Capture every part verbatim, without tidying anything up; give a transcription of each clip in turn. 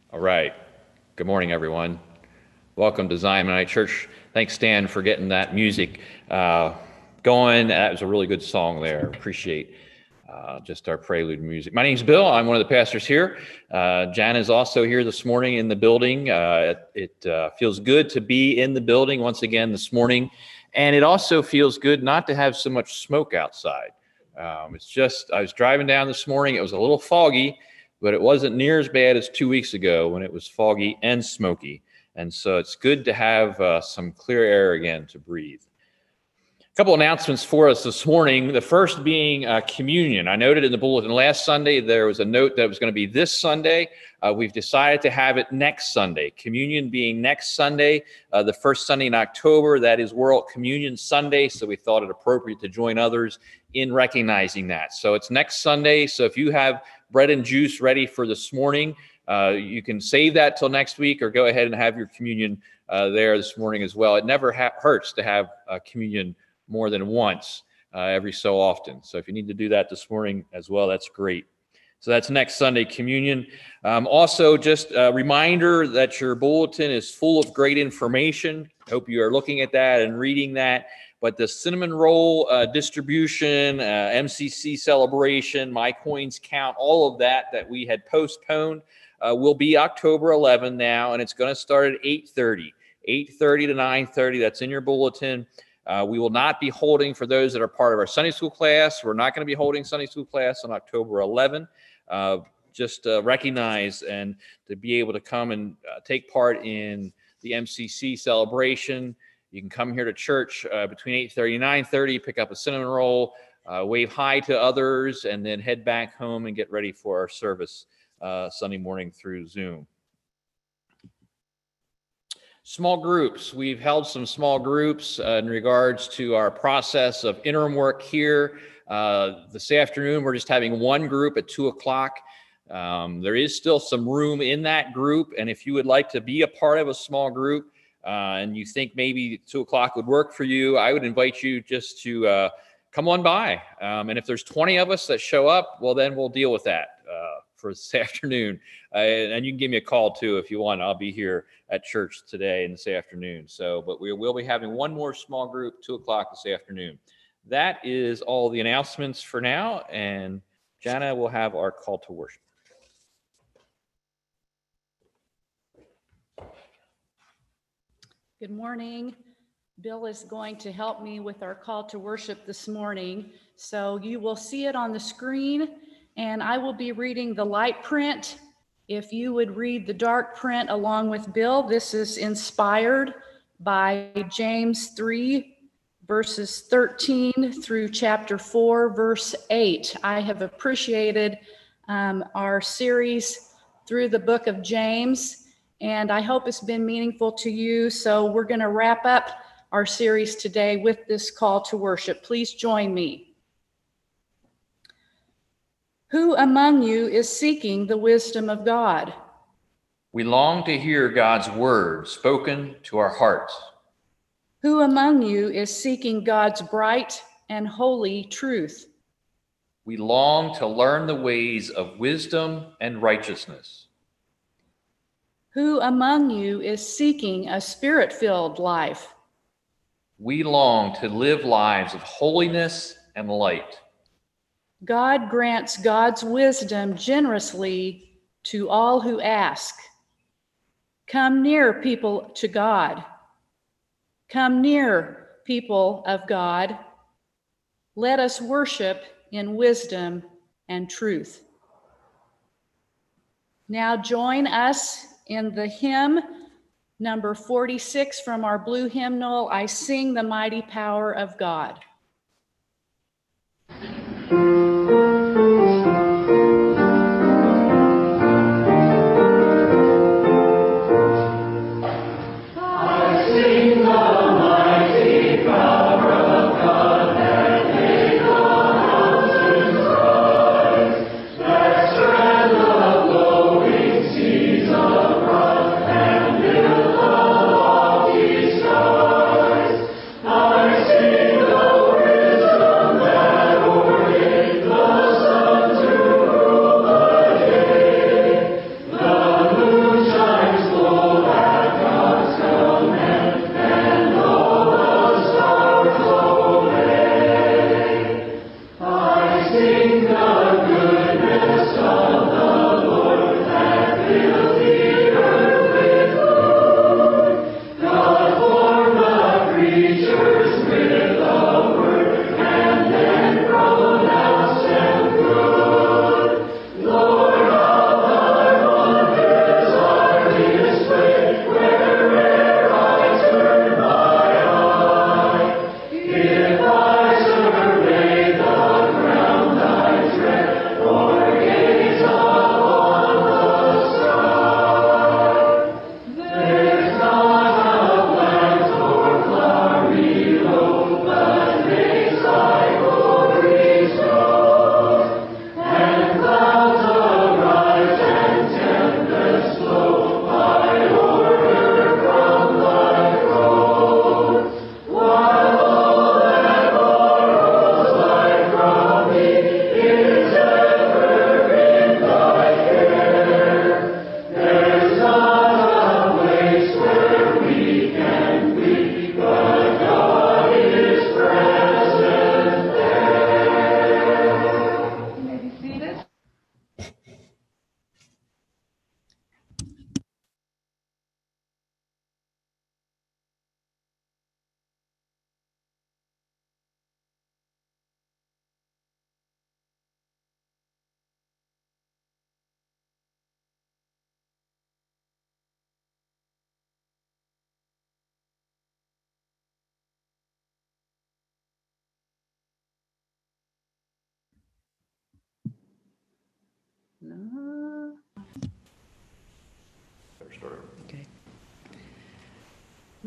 All right. Good morning, everyone. Welcome to Zion Mennonite Church. Thanks, Stan, for getting that music uh, going. That was a really good song there. Appreciate uh, just our prelude music. My name's Bill. I'm one of the pastors here. Uh, Jan is also here this morning in the building. Uh, it it uh, feels good to be in the building once again this morning. And it also feels good not to have so much smoke outside. Um, it's just, I was driving down this morning. It was a little foggy, but it wasn't near as bad as two weeks ago when it was foggy and smoky. And so it's good to have uh, some clear air again to breathe. A couple announcements for us this morning. The first being uh, communion. I noted in the bulletin last Sunday there was a note that it was going to be this Sunday. Uh, we've decided to have it next Sunday. Communion being next Sunday, uh, the first Sunday in October. That is World Communion Sunday, so we thought it appropriate to join others in recognizing that. So it's next Sunday. So if you have bread and juice ready for this morning, uh, you can save that till next week, or go ahead and have your communion uh, there this morning as well. It never ha- hurts to have uh, communion more than once uh, every so often. So if you need to do that this morning as well, that's great. So that's next Sunday, communion. Um, also, just a reminder that your bulletin is full of great information. I hope you are looking at that and reading that. But the cinnamon roll uh, distribution, uh, M C C celebration, My Coins Count, all of that that we had postponed uh, will be October eleventh now, and it's going to start at eight thirty. eight thirty to nine thirty, that's in your bulletin. Uh, we will not be holding, for those that are part of our Sunday school class, we're not going to be holding Sunday school class on October eleventh. Uh, just uh, recognize and to be able to come and uh, take part in the M C C celebration. You can come here to church uh, between eight thirty and nine thirty, pick up a cinnamon roll, uh, wave hi to others, and then head back home and get ready for our service uh, Sunday morning through Zoom. Small groups. We've held some small groups uh, in regards to our process of interim work here. Uh, this afternoon, we're just having one group at two o'clock. Um, there is still some room in that group, and if you would like to be a part of a small group, Uh, and you think maybe two o'clock would work for you, I would invite you just to uh, come on by. Um, and if there's twenty of us that show up, well, then we'll deal with that uh, for this afternoon. Uh, and you can give me a call too if you want. I'll be here at church today and this afternoon. So, but we will be having one more small group, two o'clock this afternoon. That is all the announcements for now. And Jana will have our call to worship. Good morning. Bill is going to help me with our call to worship this morning. So you will see it on the screen, and I will be reading the light print. If you would read the dark print along with Bill, this is inspired by James three, verses thirteen through chapter four, verse eight. I have appreciated um, our series through the book of James, and I hope it's been meaningful to you. So we're going to wrap up our series today with this call to worship. Please join me. Who among you is seeking the wisdom of God? We long to hear God's word spoken to our hearts. Who among you is seeking God's bright and holy truth? We long to learn the ways of wisdom and righteousness. Who among you is seeking a spirit-filled life? We long to live lives of holiness and light. God grants God's wisdom generously to all who ask. Come near, people to God. Come near, people of God. Let us worship in wisdom and truth. Now join us in the hymn number forty-six from our blue hymnal, I Sing the Mighty Power of God. I sing the wisdom that ordained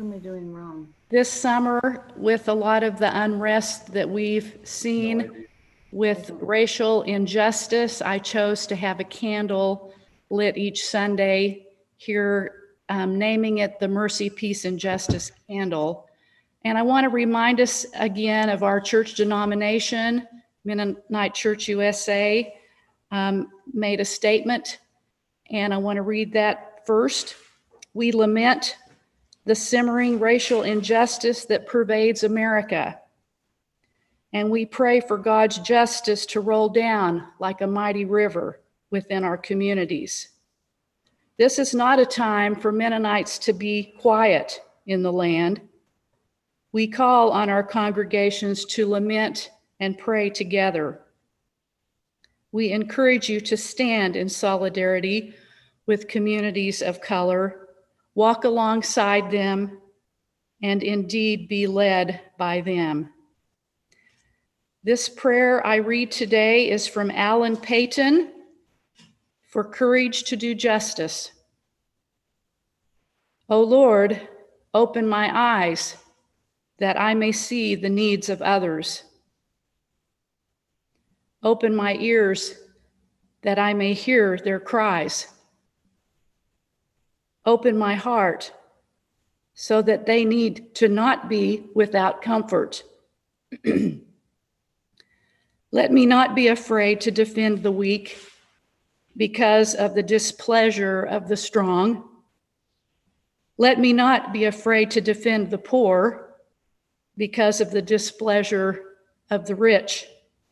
am I doing wrong? This summer, with a lot of the unrest that we've seen with racial injustice, I chose to have a candle lit each Sunday here, um, naming it the Mercy, Peace, and Justice Candle. And I want to remind us again of our church denomination. Mennonite Church U S A um, made a statement, and I want to read that first. We lament the simmering racial injustice that pervades America, and we pray for God's justice to roll down like a mighty river within our communities. This is not a time for Mennonites to be quiet in the land. We call on our congregations to lament and pray together. We encourage you to stand in solidarity with communities of color, walk alongside them, and indeed be led by them. This prayer I read today is from Alan Payton for Courage to Do Justice. O Lord, open my eyes that I may see the needs of others. Open my ears that I may hear their cries. Open my heart so that they need to not be without comfort. Let me not be afraid to defend the weak because of the displeasure of the strong. Let me not be afraid to defend the poor because of the displeasure of the rich.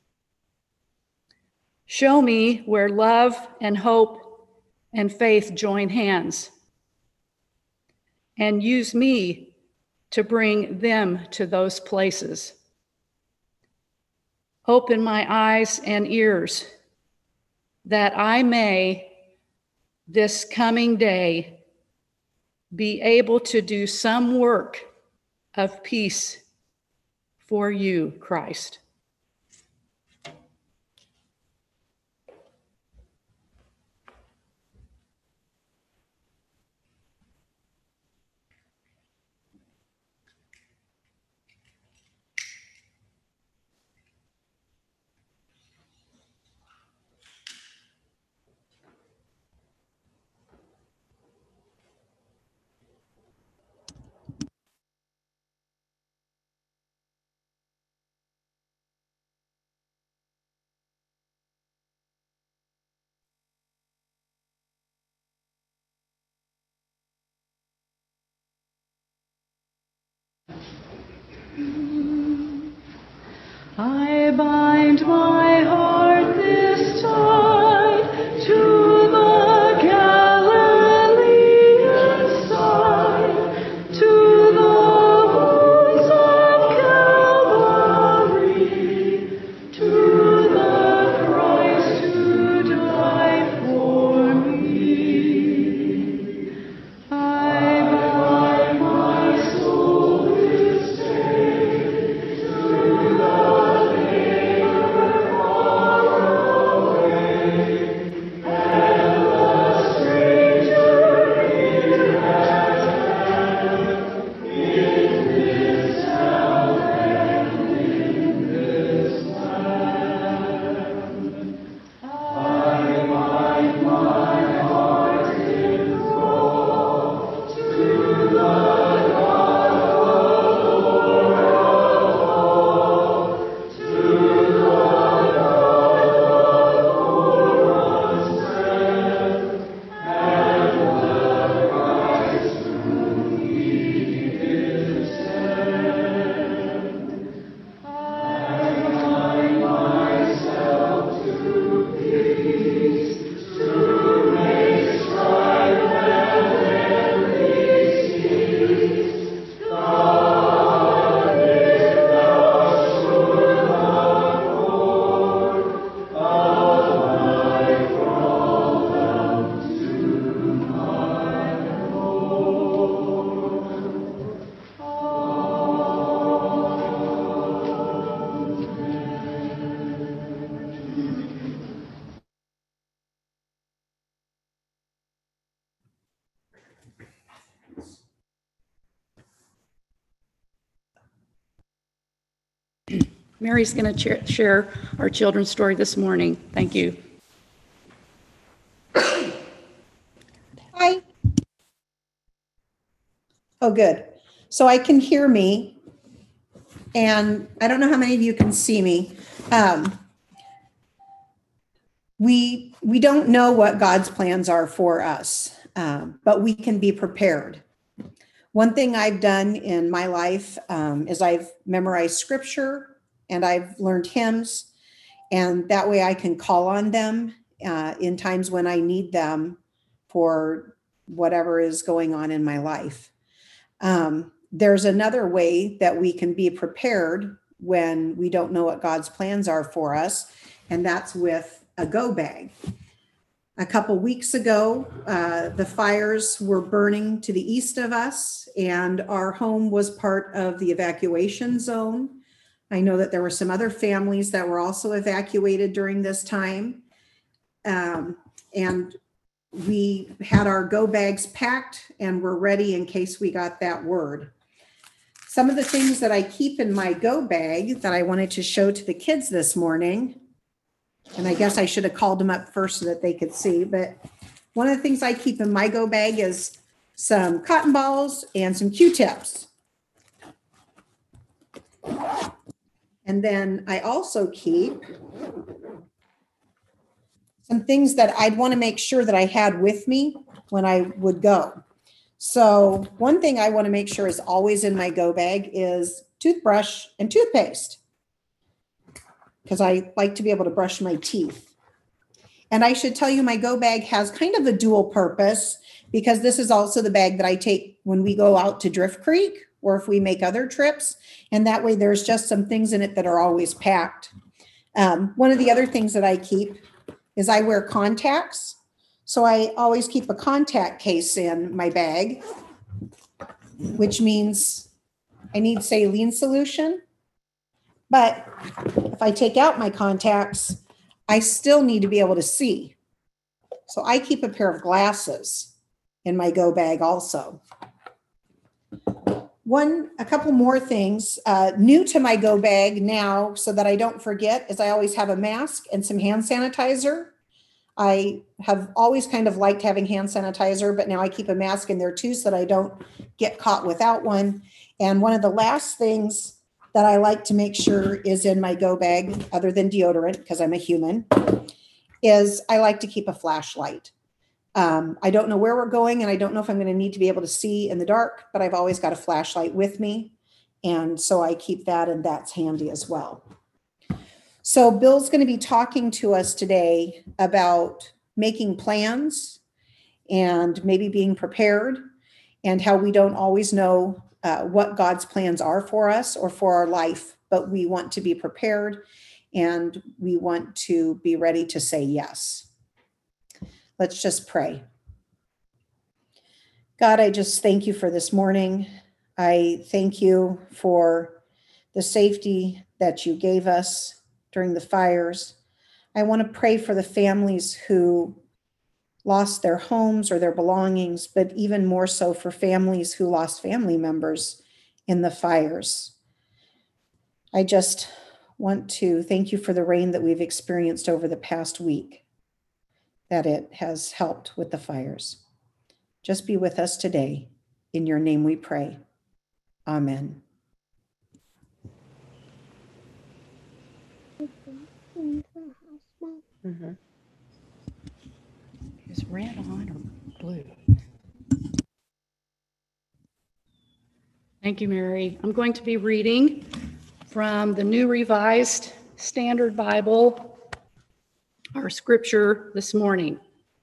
Show me where love and hope and faith join hands, and use me to bring them to those places. Open my eyes and ears that I may, this coming day, be able to do some work of peace for you, Christ. I bind my heart this time to the Galilean side, to the wounds of Calvary, to the Christ who died for me. I bind my soul this day Mary's going to share our children's story this morning. Thank you. Hi. Oh, good. So I can hear me, and I don't know how many of you can see me. Um, we we don't know what God's plans are for us, um, but we can be prepared. One thing I've done in my life um, is I've memorized scripture and I've learned hymns, and that way I can call on them uh, in times when I need them for whatever is going on in my life. Um, there's another way that we can be prepared when we don't know what God's plans are for us, and that's with a go bag. A couple weeks ago, uh, the fires were burning to the east of us, and our home was part of the evacuation zone. I know that there were some other families that were also evacuated during this time. Um, and we had our go bags packed and were ready in case we got that word. Some of the things that I keep in my go bag that I wanted to show to the kids this morning, and I guess I should have called them up first so that they could see, but one of the things I keep in my go bag is some cotton balls and some Q-tips. And then I also keep some things that I'd want to make sure that I had with me when I would go. So one thing I want to make sure is always in my go bag is toothbrush and toothpaste, because I like to be able to brush my teeth. And I should tell you, my go bag has kind of a dual purpose, because this is also the bag that I take when we go out to Drift Creek or if we make other trips. And that way there's just some things in it that are always packed. Um, one of the other things that I keep is I wear contacts. So I always keep a contact case in my bag, which means I need saline solution. But if I take out my contacts, I still need to be able to see. So I keep a pair of glasses in my go bag also. One, a couple more things uh, new to my go bag now, so that I don't forget, is I always have a mask and some hand sanitizer. I have always kind of liked having hand sanitizer, but now I keep a mask in there too, so that I don't get caught without one. And one of the last things that I like to make sure is in my go bag, other than deodorant, because I'm a human, is I like to keep a flashlight. Um, I don't know where we're going, and I don't know if I'm going to need to be able to see in the dark, but I've always got a flashlight with me. And so I keep that, and that's handy as well. So Bill's going to be talking to us today about making plans and maybe being prepared, and how we don't always know uh, what God's plans are for us or for our life, but we want to be prepared and we want to be ready to say yes. Let's just pray. God, I just thank you for this morning. I thank you for the safety that you gave us during the fires. I want to pray for the families who lost their homes or their belongings, but even more so for families who lost family members in the fires. I just want to thank you for the rain that we've experienced over the past week, that it has helped with the fires. Just be with us today. In your name we pray. Amen. Mm-hmm. Is red on or blue? Thank you, Mary. I'm going to be reading from the New Revised Standard Bible, our scripture this morning,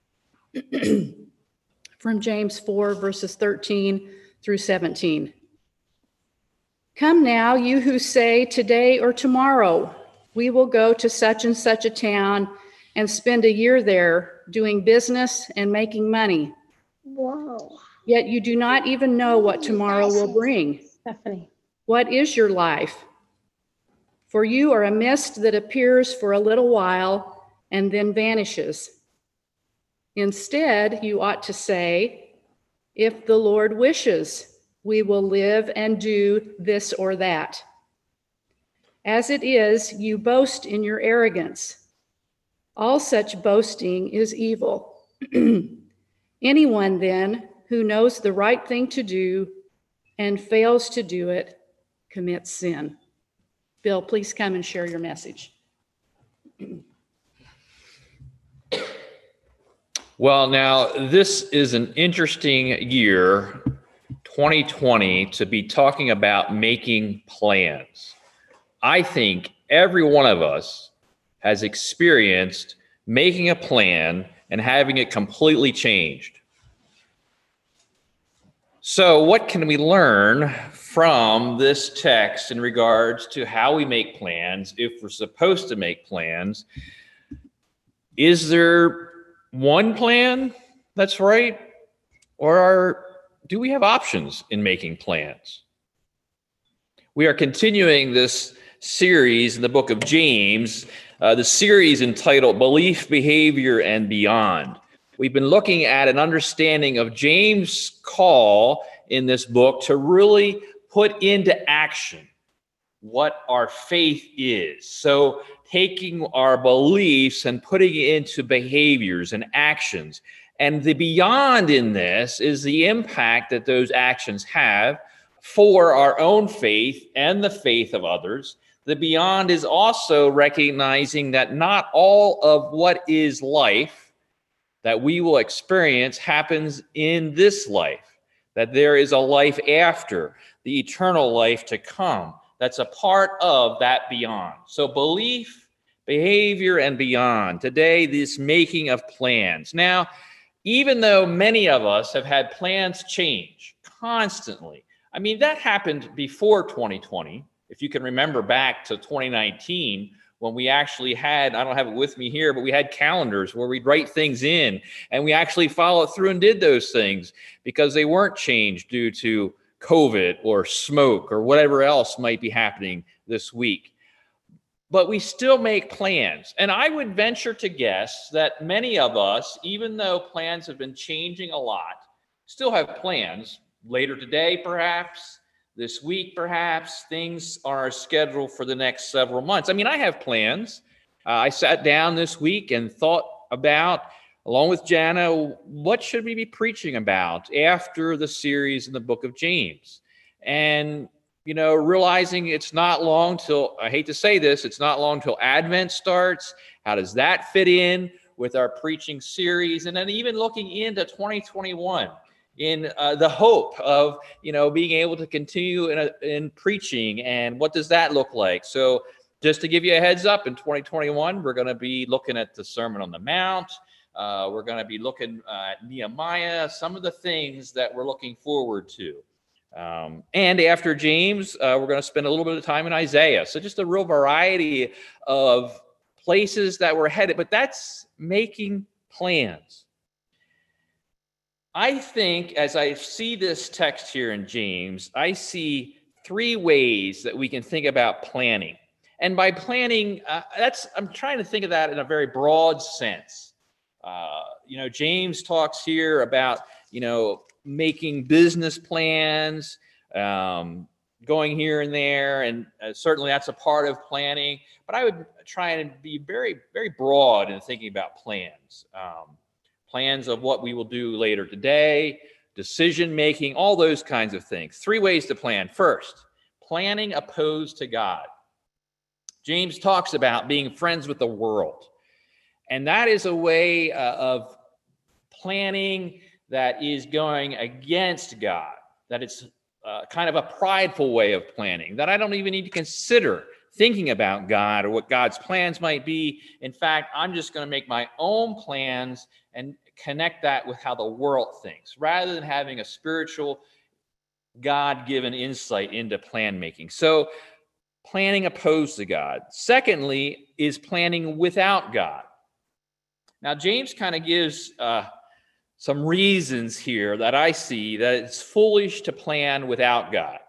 from James four, verses thirteen through seventeen. Come now, you who say today or tomorrow, we will go to such and such a town and spend a year there doing business and making money. Whoa. Yet you do not even know what tomorrow will bring. Stephanie. What is your life? For you are a mist that appears for a little while and then vanishes. Instead, you ought to say, if the Lord wishes, we will live and do this or that. As it is, you boast in your arrogance. All such boasting is evil. Anyone, then, who knows the right thing to do and fails to do it commits sin. Bill, please come and share your message. Well, now, this is an interesting year, twenty twenty, to be talking about making plans. I think every one of us has experienced making a plan and having it completely changed. So what can we learn from this text in regards to how we make plans, if we're supposed to make plans? Is there one plan that's right? Or are, do we have options in making plans? We are continuing this series in the book of James, uh, the series entitled Belief, Behavior, and Beyond. We've been looking at an understanding of James' call in this book to really put into action what our faith is. So taking our beliefs and putting it into behaviors and actions. And the beyond in this is the impact that those actions have for our own faith and the faith of others. The beyond is also recognizing that not all of what is life that we will experience happens in this life, that there is a life after, the eternal life to come. That's a part of that beyond. So belief, behavior, and beyond. Today, this making of plans. Now, even though many of us have had plans change constantly, I mean, that happened before twenty twenty. If you can remember back to twenty nineteen, when we actually had, I don't have it with me here, but we had calendars where we'd write things in, and we actually followed through and did those things because they weren't changed due to COVID or smoke or whatever else might be happening this week. But we still make plans. And I would venture to guess that many of us, even though plans have been changing a lot, still have plans later today, perhaps, this week, perhaps. Things are scheduled for the next several months. I mean, I have plans. Uh, I sat down this week and thought about, along with Jana, what should we be preaching about after the series in the book of James? And, you know, realizing it's not long till, I hate to say this, it's not long till Advent starts. How does that fit in with our preaching series? And then even looking into twenty twenty-one in uh, the hope of, you know, being able to continue in, a, in preaching. And what does that look like? So just to give you a heads up, in twenty twenty-one, we're going to be looking at the Sermon on the Mount. Uh, we're going to be looking uh, at Nehemiah, some of the things that we're looking forward to. Um, and after James, uh, we're going to spend a little bit of time in Isaiah. So just a real variety of places that we're headed, but that's making plans. I think as I see this text here in James, I see three ways that we can think about planning. And by planning, uh, that's I'm trying to think of that in a very broad sense. Uh, you know, James talks here about, you know, making business plans, um, going here and there, and uh, certainly that's a part of planning. But I would try and be very, very broad in thinking about plans. Um, plans of what we will do later today, decision-making, all those kinds of things. Three ways to plan. First, planning opposed to God. James talks about being friends with the world. And that is a way uh, of planning that is going against God, that it's uh, kind of a prideful way of planning, that I don't even need to consider thinking about God or what God's plans might be. In fact, I'm just going to make my own plans and connect that with how the world thinks, rather than having a spiritual, God-given insight into plan making. So planning opposed to God. Secondly, is planning without God. Now, James kind of gives uh, some reasons here that I see that it's foolish to plan without God.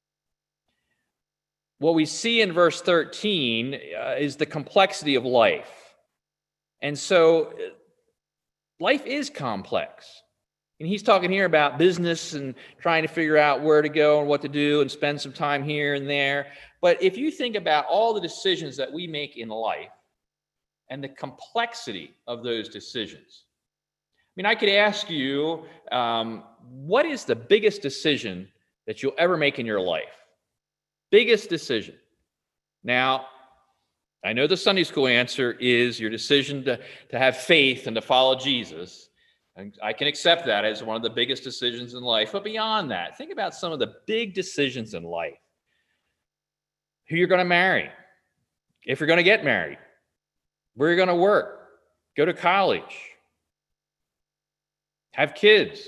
What we see in verse thirteen uh, is the complexity of life. And so life is complex. And he's talking here about business and trying to figure out where to go and what to do and spend some time here and there. But if you think about all the decisions that we make in life and the complexity of those decisions, I mean, I could ask you, um, what is the biggest decision that you'll ever make in your life? Biggest decision. Now, I know the Sunday school answer is your decision to, to have faith and to follow Jesus. And I can accept that as one of the biggest decisions in life. But beyond that, think about some of the big decisions in life. Who you're going to marry, if you're going to get married, where you're going to work, go to college, have kids,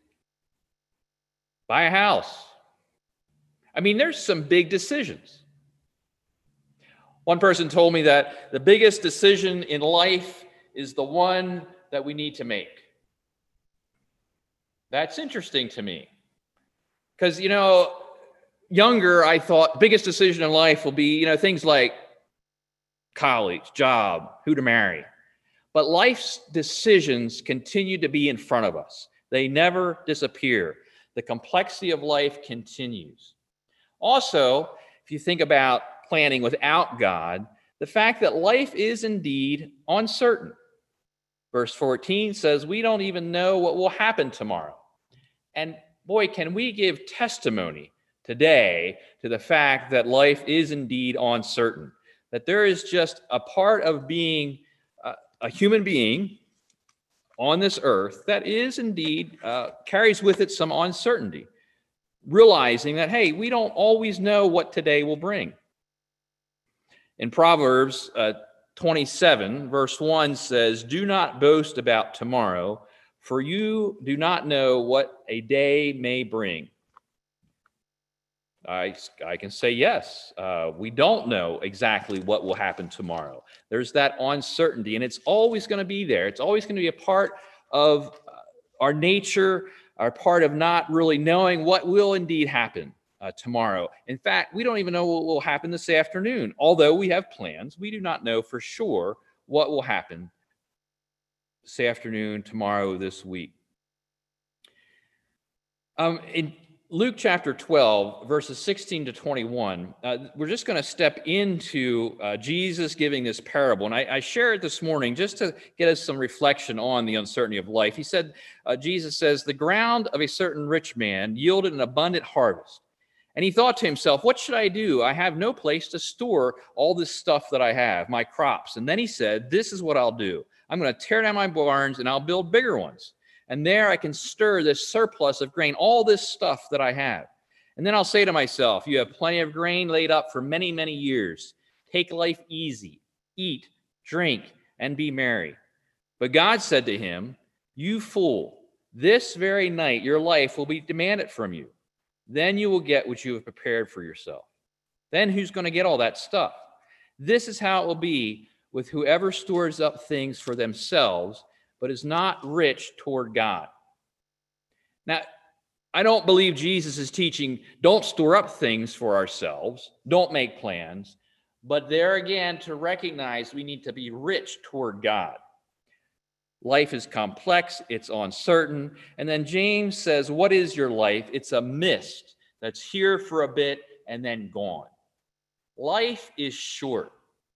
buy a house. I mean, there's some big decisions. One person told me that the biggest decision in life is the one that we need to make. That's interesting to me. Because, you know, younger, I thought biggest decision in life will be, you know, things like college, job, who to marry. But life's decisions continue to be in front of us. They never disappear. The complexity of life continues. Also, if you think about planning without God, the fact that life is indeed uncertain. Verse fourteen says, we don't even know what will happen tomorrow. And boy, can we give testimony today to the fact that life is indeed uncertain, that there is just a part of being a, a human being on this earth that is indeed, uh, carries with it some uncertainty, realizing that, hey, we don't always know what today will bring. In Proverbs uh, twenty-seven, verse one says, do not boast about tomorrow, for you do not know what a day may bring. I, I can say yes. Uh, we don't know exactly what will happen tomorrow. There's that uncertainty, and it's always going to be there. It's always going to be a part of our nature, our part of not really knowing what will indeed happen uh, tomorrow. In fact, we don't even know what will happen this afternoon. Although we have plans, we do not know for sure what will happen this afternoon, tomorrow, this week. Um, in Luke chapter twelve, verses sixteen to twenty-one, uh, we're just going to step into uh, Jesus giving this parable. And I, I share it this morning just to get us some reflection on the uncertainty of life. He said, uh, Jesus says, the ground of a certain rich man yielded an abundant harvest. And he thought to himself, what should I do? I have no place to store all this stuff that I have, my crops. And then he said, this is what I'll do. I'm going to tear down my barns and I'll build bigger ones. And there I can stir this surplus of grain, all this stuff that I have. And then I'll say to myself, you have plenty of grain laid up for many, many years. Take life easy, eat, drink, and be merry. But God said to him, you fool, this very night your life will be demanded from you. Then you will get what you have prepared for yourself. Then who's going to get all that stuff? This is how it will be with whoever stores up things for themselves, but is not rich toward God. Now, I don't believe Jesus is teaching, don't store up things for ourselves, don't make plans, but there again, to recognize we need to be rich toward God. Life is complex, it's uncertain, and then James says, what is your life? It's a mist that's here for a bit and then gone. Life is short.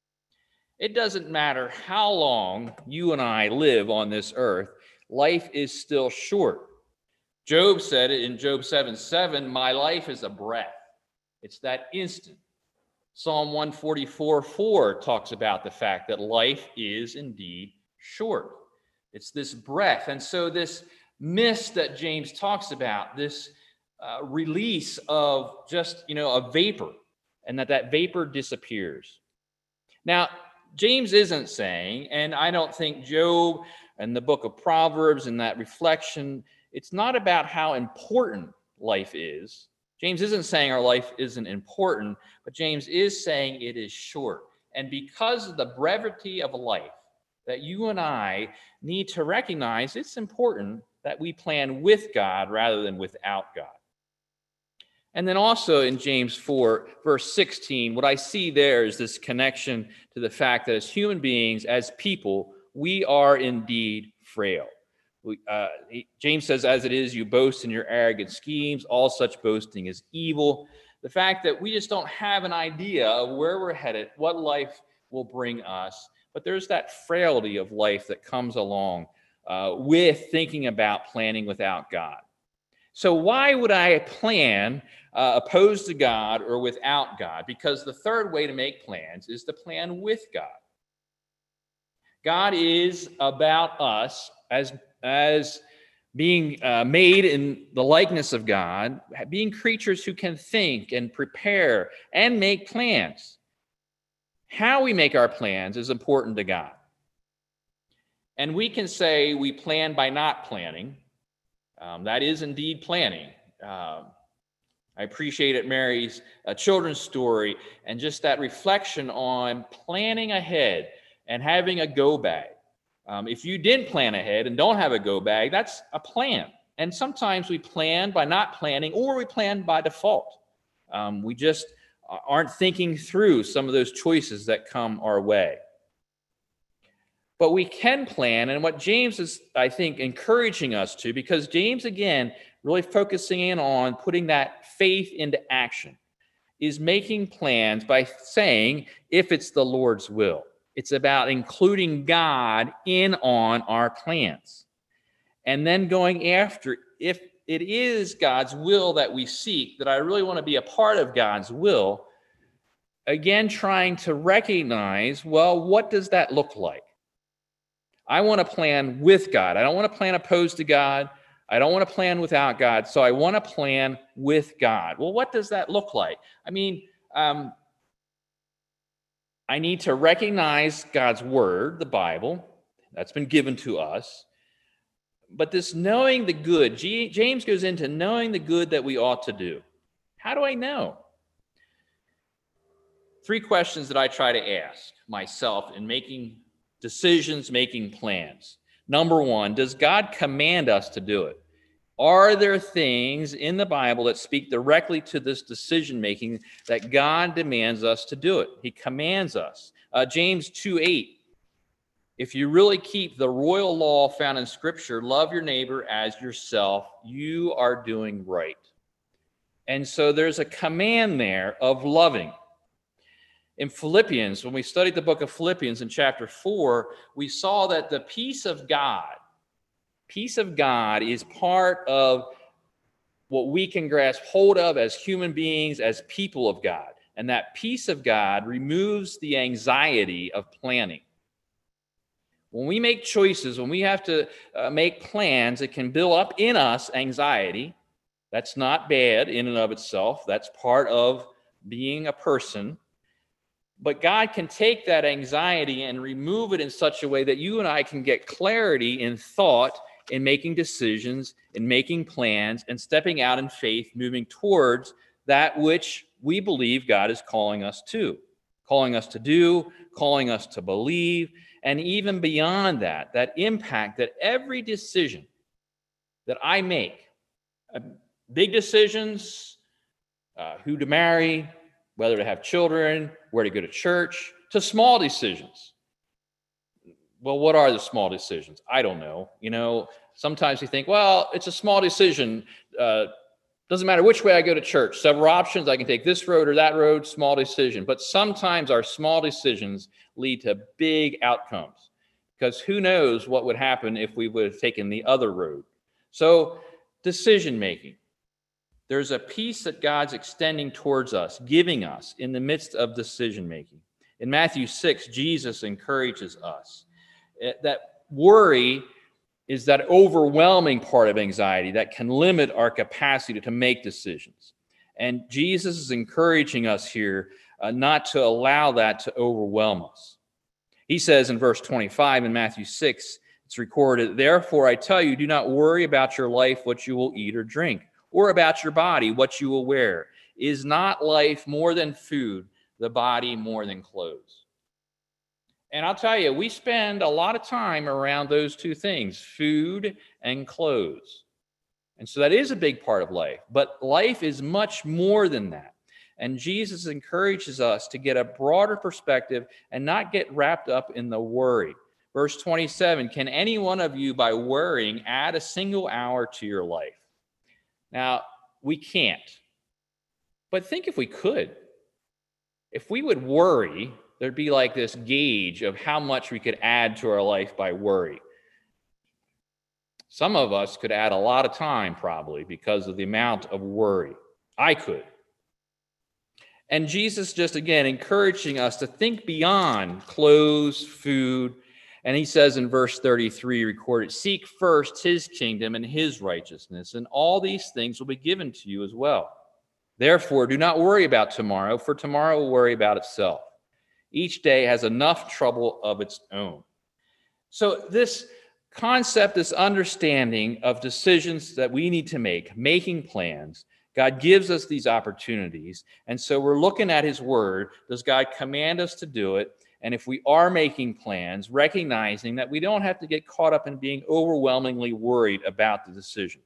It doesn't matter how long you and I live on this earth, life is still short. Job said it in Job seven seven, my life is a breath. It's that instant. Psalm one forty-four four talks about the fact that life is indeed short. It's this breath. And so this mist that James talks about, this uh, release of just, you know, a vapor, and that that vapor disappears. Now, James isn't saying, and I don't think Job and the book of Proverbs and that reflection, it's not about how important life is. James isn't saying our life isn't important, but James is saying it is short. And because of the brevity of life, that you and I need to recognize it's important that we plan with God rather than without God. And then also in James four, verse sixteen, what I see there is this connection to the fact that as human beings, as people, we are indeed frail. We, uh, he, James says, as it is, you boast in your arrogant schemes. All such boasting is evil. The fact that we just don't have an idea of where we're headed, what life will bring us, but there's that frailty of life that comes along uh, with thinking about planning without God. So why would I plan uh, opposed to God or without God? Because the third way to make plans is to plan with God. God is about us as, as being uh, made in the likeness of God, being creatures who can think and prepare and make plans. How we make our plans is important to God. And we can say we plan by not planning. Um, that is indeed planning. Um, I appreciated Mary's uh, children's story and just that reflection on planning ahead and having a go bag. Um, if you didn't plan ahead and don't have a go bag, that's a plan. And sometimes we plan by not planning, or we plan by default. Um, we just aren't thinking through some of those choices that come our way. But we can plan, and what James is, I think, encouraging us to, because James, again, really focusing in on putting that faith into action, is making plans by saying, if it's the Lord's will. It's about including God in on our plans. And then going after, if it is God's will that we seek, that I really want to be a part of God's will, again, trying to recognize, well, what does that look like? I want to plan with God. I don't want to plan opposed to God. I don't want to plan without God. So I want to plan with God. Well, what does that look like? I mean, um, I need to recognize God's word, the Bible, that's been given to us. But this knowing the good, G- James goes into knowing the good that we ought to do. How do I know? Three questions that I try to ask myself in making decisions, making plans. Number one, does God command us to do it? Are there things in the Bible that speak directly to this decision-making that God demands us to do it? He commands us. Uh, James two eight, if you really keep the royal law found in Scripture, love your neighbor as yourself, you are doing right. And so there's a command there of loving. In Philippians, when we studied the book of Philippians in chapter four, we saw that the peace of God, peace of God is part of what we can grasp hold of as human beings, as people of God. And that peace of God removes the anxiety of planning. When we make choices, when we have to uh, make plans, it can build up in us anxiety. That's not bad in and of itself. That's part of being a person. But God can take that anxiety and remove it in such a way that you and I can get clarity in thought, in making decisions, in making plans, and stepping out in faith, moving towards that which we believe God is calling us to, calling us to do, calling us to believe, and even beyond that, that impact that every decision that I make, uh, big decisions, uh, who to marry, whether to have children, where to go to church, to small decisions. Well, what are the small decisions? I don't know. You know, sometimes we think, well, it's a small decision. Uh, doesn't matter which way I go to church. Several options. I can take this road or that road, small decision. But sometimes our small decisions lead to big outcomes, because who knows what would happen if we would have taken the other road. So decision making. There's a peace that God's extending towards us, giving us in the midst of decision-making. In Matthew six, Jesus encourages us. That worry is that overwhelming part of anxiety that can limit our capacity to make decisions. And Jesus is encouraging us here uh, not to allow that to overwhelm us. He says in verse twenty-five in Matthew six, it's recorded, therefore I tell you, do not worry about your life, what you will eat or drink, or about your body, what you will wear. Is not life more than food, the body more than clothes? And I'll tell you, we spend a lot of time around those two things, food and clothes. And so that is a big part of life, but life is much more than that. And Jesus encourages us to get a broader perspective and not get wrapped up in the worry. Verse twenty-seven, can any one of you by worrying add a single hour to your life? Now, we can't. But think if we could. If we would worry, there'd be like this gauge of how much we could add to our life by worry. Some of us could add a lot of time probably because of the amount of worry. I could. And Jesus just, again, encouraging us to think beyond clothes, food. And he says in verse thirty-three, recorded, seek first his kingdom and his righteousness, and all these things will be given to you as well. Therefore, do not worry about tomorrow, for tomorrow will worry about itself. Each day has enough trouble of its own. So this concept, this understanding of decisions that we need to make, making plans, God gives us these opportunities. And so we're looking at his word. Does God command us to do it? And if we are making plans, recognizing that we don't have to get caught up in being overwhelmingly worried about the decision.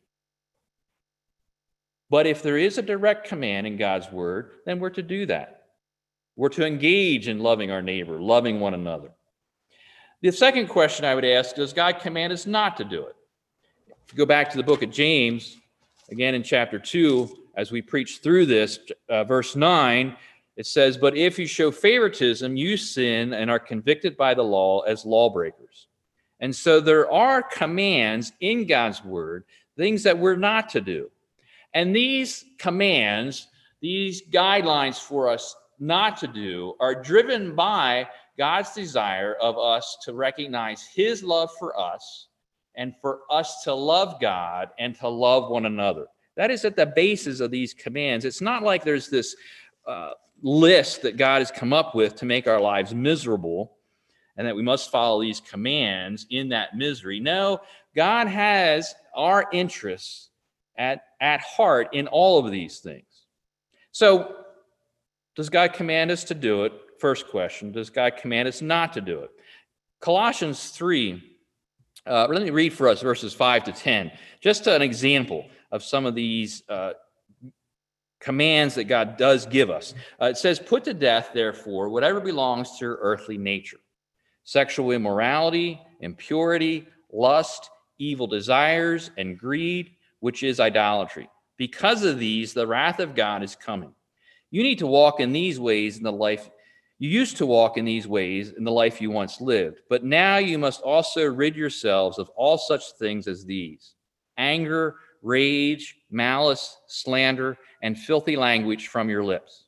But if there is a direct command in God's word, then we're to do that. We're to engage in loving our neighbor, loving one another. The second question I would ask, does God command us not to do it? If you go back to the book of James, again in chapter two, as we preach through this, uh, verse nine, it says, but if you show favoritism, you sin and are convicted by the law as lawbreakers. And so there are commands in God's word, things that we're not to do. And these commands, these guidelines for us not to do, are driven by God's desire of us to recognize his love for us and for us to love God and to love one another. That is at the basis of these commands. It's not like there's this uh, list that God has come up with to make our lives miserable and that we must follow these commands in that misery. No, God has our interests at, at heart in all of these things. So, does God command us to do it? First question, does God command us not to do it? Colossians three, uh, let me read for us verses five to ten, just an example of some of these uh, commands that God does give us. Uh, it says, put to death, therefore, whatever belongs to your earthly nature, sexual immorality, impurity, lust, evil desires, and greed, which is idolatry. Because of these, the wrath of God is coming. You need to walk in these ways in the life you used to walk in these ways in the life you once lived, but now you must also rid yourselves of all such things as these: anger, rage, malice, slander, and filthy language from your lips.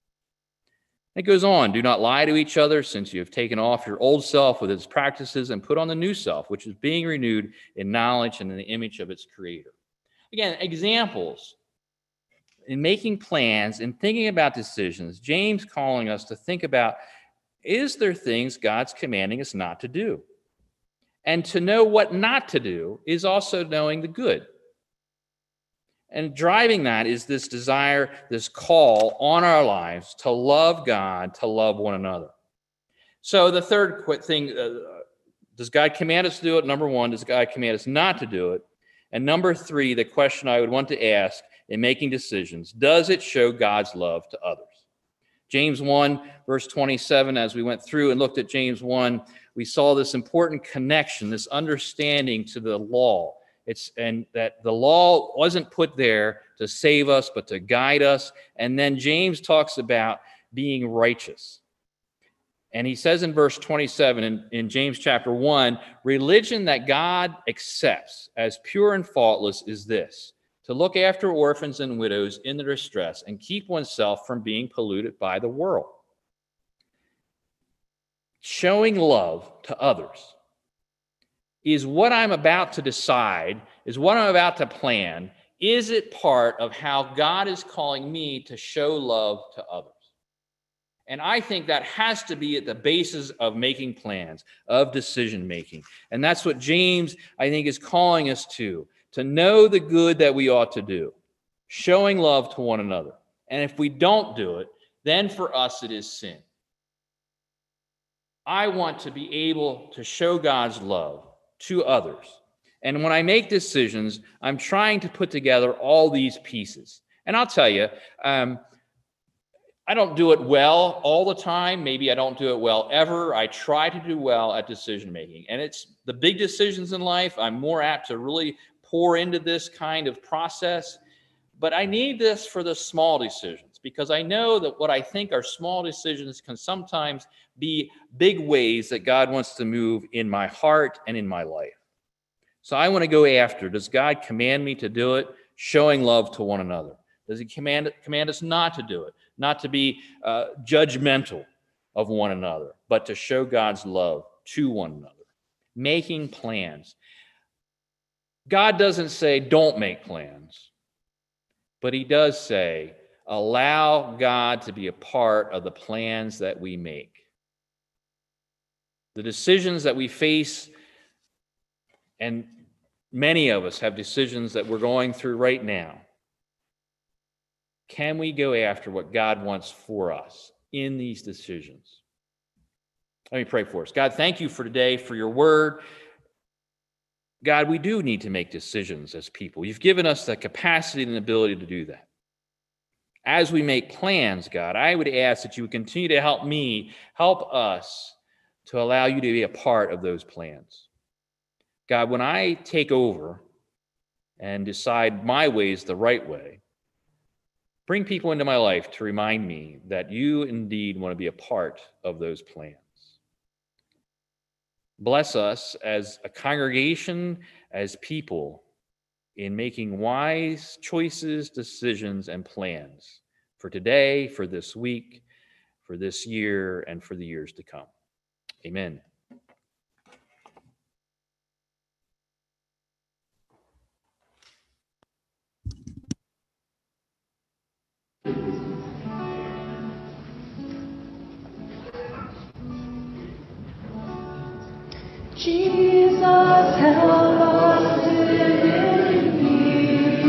It goes on, do not lie to each other, since you have taken off your old self with its practices and put on the new self, which is being renewed in knowledge and in the image of its creator. Again, examples. In making plans and thinking about decisions, James calling us to think about, is there things God's commanding us not to do? And to know what not to do is also knowing the good. And driving that is this desire, this call on our lives to love God, to love one another. So the third thing, uh, does God command us to do it? Number one, does God command us not to do it? And number three, the question I would want to ask in making decisions, does it show God's love to others? James one, verse twenty-seven, as we went through and looked at James one, we saw this important connection, this understanding to the law. It's and that the law wasn't put there to save us, but to guide us. And then James talks about being righteous. And he says in verse twenty-seven in, in James chapter one, religion that God accepts as pure and faultless is this: to look after orphans and widows in their distress and keep oneself from being polluted by the world. Showing love to others is what I'm about to decide, is what I'm about to plan. Is it part of how God is calling me to show love to others? And I think that has to be at the basis of making plans, of decision making. And that's what James, I think, is calling us to. To know the good that we ought to do, showing love to one another. And if we don't do it, then for us it is sin. I want to be able to show God's love to others. And when I make decisions, I'm trying to put together all these pieces. And I'll tell you, um, I don't do it well all the time. Maybe I don't do it well ever. I try to do well at decision making. And it's the big decisions in life. I'm more apt to really pour into this kind of process. But I need this for the small decisions, because I know that what I think are small decisions can sometimes be big ways that God wants to move in my heart and in my life. So I want to go after, does God command me to do it? Showing love to one another. Does he command, command us not to do it? Not to be uh, judgmental of one another, but to show God's love to one another. Making plans. God doesn't say don't make plans, but he does say allow God to be a part of the plans that we make. The decisions that we face, and many of us have decisions that we're going through right now. Can we go after what God wants for us in these decisions? Let me pray for us. God, thank you for today, for your word. God, we do need to make decisions as people. You've given us the capacity and the ability to do that. As we make plans, God, I would ask that you would continue to help me, help us to allow you to be a part of those plans. God, when I take over and decide my way is the right way, bring people into my life to remind me that you indeed want to be a part of those plans. Bless us as a congregation, as people, in making wise choices, decisions, and plans for today, for this week, for this year, and for the years to come. Amen. Jesus, help us live in peace.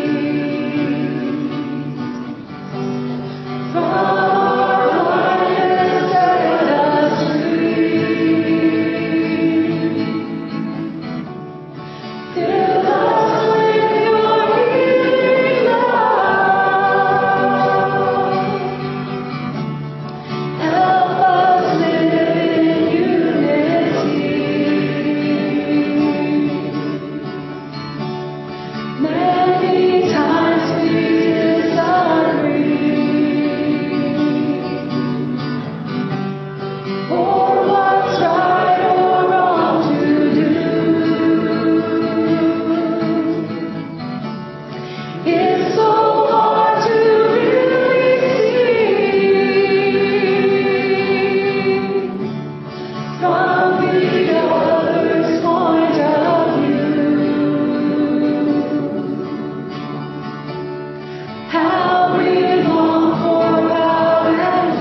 From our blindness set us free. Fill us with your healing love. Help us live in unity. Many times we disagree for what's right or wrong to do. It's so hard to really see from the other's point of view. How we long for love and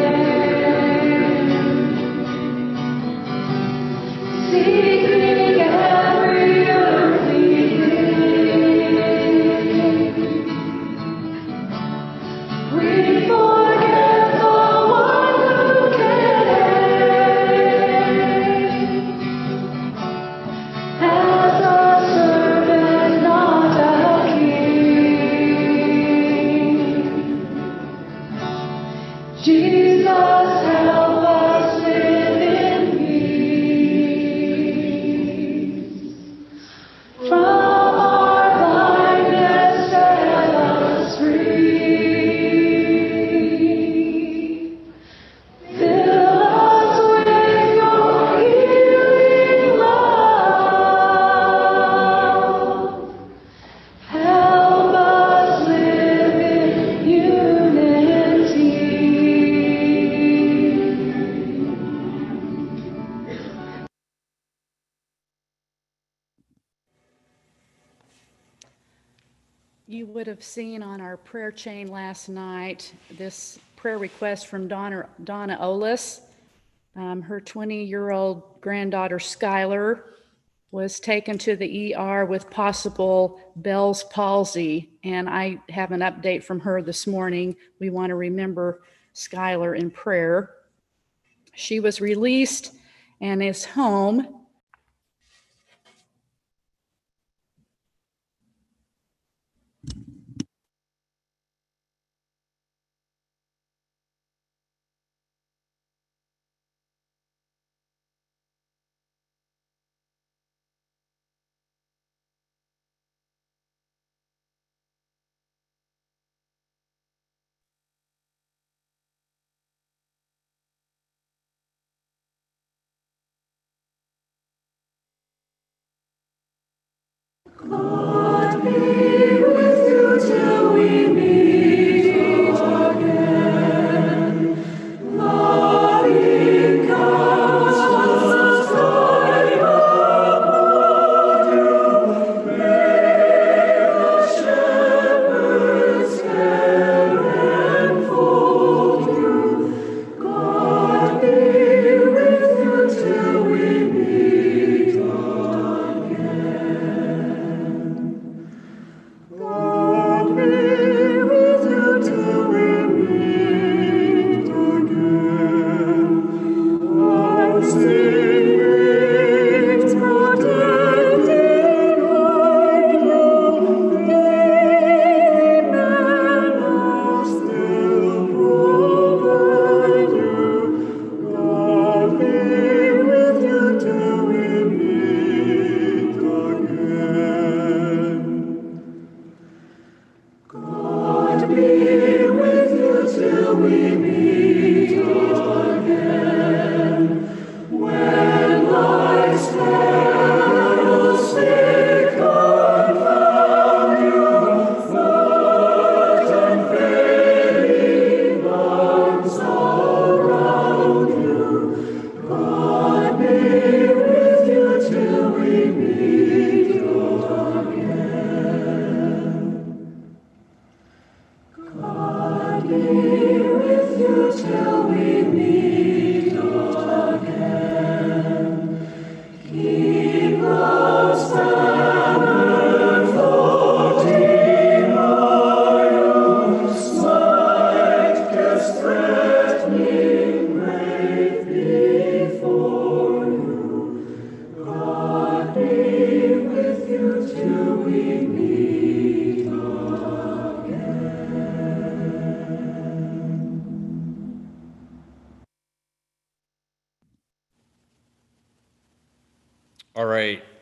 faith, seeking every earthly thing. We forget the one who came as a servant, not a king. Jesus, help us live in peace. From our blindness set us free. Fill us with your healing love. Help us live in unity. You would have seen on our prayer chain last night this prayer request from Donna, Donna Olis. Um, her twenty-year-old granddaughter, Skylar, was taken to the E R with possible Bell's palsy, and I have an update from her this morning. We want to remember Skylar in prayer. She was released and is home. All right,